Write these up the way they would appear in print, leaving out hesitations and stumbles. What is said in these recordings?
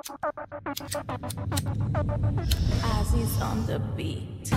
Aziz on the beat.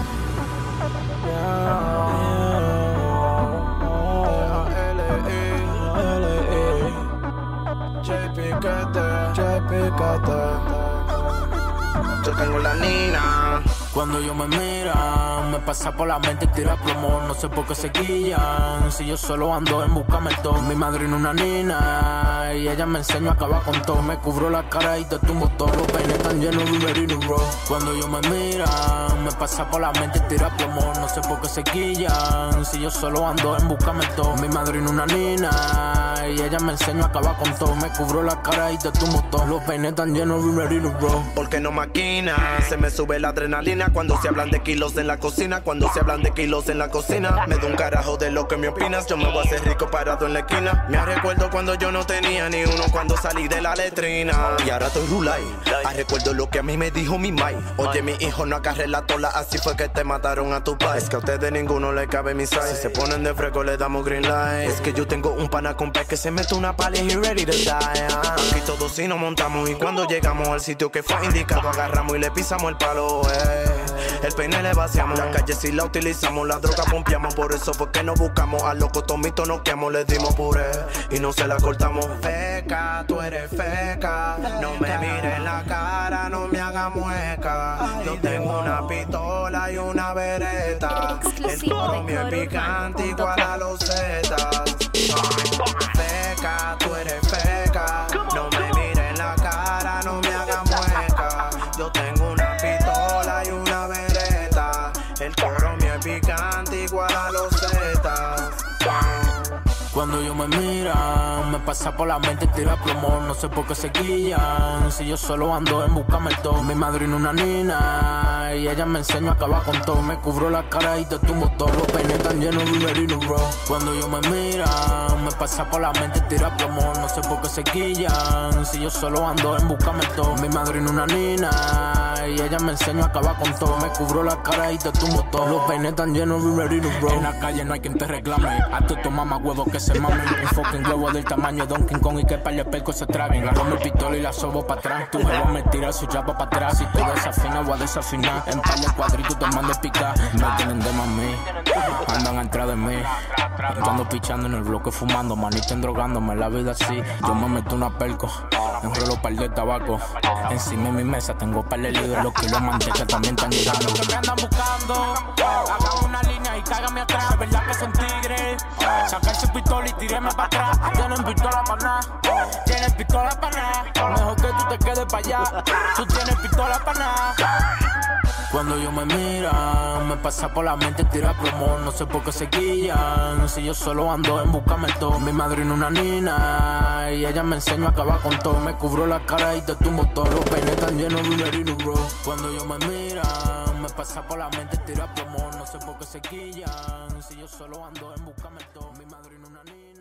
Yo tengo la nina. Cuando yo me mira, me pasa por la mente tira plomo. No sé por qué se quillan, si yo solo ando en busca todo. Mi madrina una nina, y ella me enseñó a acabar con todo. Me cubro la cara y te tumbo todo. Los peines tan llenos de merino, bro. Cuando yo me mira, me pasa por la mente tira plomo. No sé por qué se quillan, si yo solo ando en busca todo. Mi madrina una nina, y ella me enseñó a acabar con todo. Me cubro la cara y te tumbo todo. Los peines tan llenos de merino, bro. Porque no maquina, se me sube la adrenalina cuando se hablan de kilos en la cocina. Cuando se hablan de kilos en la cocina, me da un carajo de lo que me opinas. Yo me voy a hacer rico parado en la esquina. Me recuerdo cuando yo no tenía ni uno, cuando salí de la letrina. Y ahora estoy rulay. Recuerdo lo que a mí me dijo mi mai. Oye, mi hijo, no agarré la tola, así fue que te mataron a tu pai. Es que a ustedes ninguno le cabe mi size. Si se ponen de fresco le damos green light. Es que yo tengo un pana con pez que se mete una pala y ready to die. Aquí todos sí nos montamos y cuando llegamos al sitio que fue indicado, agarramos y le pisamos el palo, El peine le vaciamos, la calle si la utilizamos, la droga pompeamos. Por eso fue que nos buscamos, a loco tomito nos quedamos, le dimos puré y no se la cortamos. Feca, tú eres feca, no me mires en la cara, no me hagas mueca. Yo tengo una pistola y una bereta, el coro mío es picante igual a los zetas. Feca, tú eres feca, no me mires en la cara, no me hagas mueca. Yo tengo una pistola y una bereta, el coro mío es picante igual a los zetas. Cuando yo me mira, me pasa por la mente tira plomo. No sé por qué se quillan, si yo solo ando en busca todo. Mi madrina una nina, y ella me enseñó a acabar con todo. Me cubro la cara y te tumbo todo. Los peines tan llenos de merino, bro. Cuando yo me mira, me pasa por la mente tira plomo. No sé por qué se quillan, si yo solo ando en busca todo. Mi madrina una nina, y ella me enseñó a acabar con todo. Me cubro la cara y te tumbo todo. Los peines tan llenos de merino, bro. En la calle no hay quien te reclame, a tu mamá huevo que se mamen. Un fucking huevo del tamaño de Donkey Kong y que par de percos se traguen. Agarro mi pistola y la sobo pa' atrás. Tu jevo me tira su chapa pa' atrás. Si tú desafinas voy a desafinar. En par de cuadritos te mando picar. No tienen de mami, andan atrás de mí. Yo ando pichando en el bloque fumando, manito endrogándome la vida así. Yo me meto una perco, enrolo par de tabaco. Encima de mi mesa tengo par de libros. Los kilos de manteca también están llegando. Lo que me andan buscando, hagan una línea y cágame atrás. Es verdad que son tigres, sacar su pistola y tirarme para atrás. Tienen pistola para nada, tienen pistola para nada. Mejor que tú te quedes para allá, tú tienes pistola para nada. Cuando yo me mira, me pasa por la mente tira plomo. No sé por qué se quillan, si yo solo ando en busca todo. Mi madrina una nina, y ella me enseñó a acabar con todo. Me cubro la cara y te tumbo todo. Los peines tan llenos de merino, bro. Cuando yo me mira, me pasa por la mente tira plomo. No sé por qué se quillan, si yo solo ando en busca todo. Mi madrina una nina.